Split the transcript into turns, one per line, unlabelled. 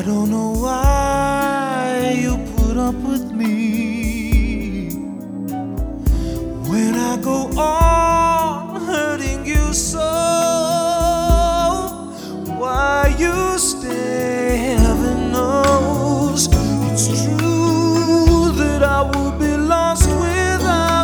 don't know why you put up with me when I go on